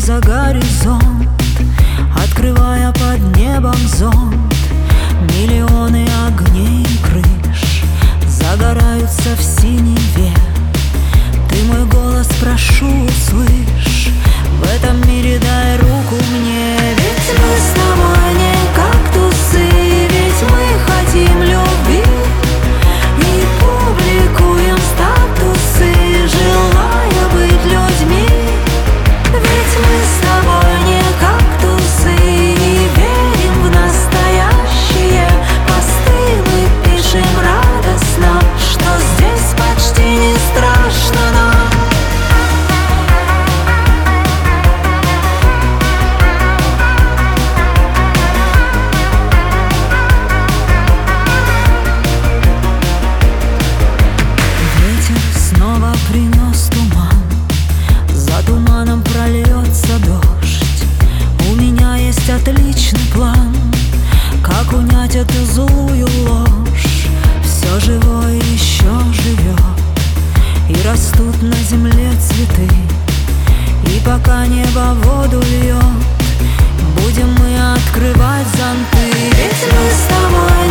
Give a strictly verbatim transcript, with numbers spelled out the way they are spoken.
за горизонт, открывая под небом зонт. Миллионы огней и крыш загораются в синеве. Ты мой голос прошу, услышь, в этом мире дай руку мне. Ведь мы с тобой не кактусы, ведь мы хотим любви и публикуем статусы, желая быть людьми. Ведь мы с тобой не кактусы и верим в настоящее. Посты мы пишем радостно, что здесь почти не страшно нам. Снова принес туман, за туманом прольется дождь. У меня есть отличный план, как унять эту злую ложь. Все живое еще живет, и растут на земле цветы. И пока небо воду льет, будем мы открывать зонты. Ведь мы с тобой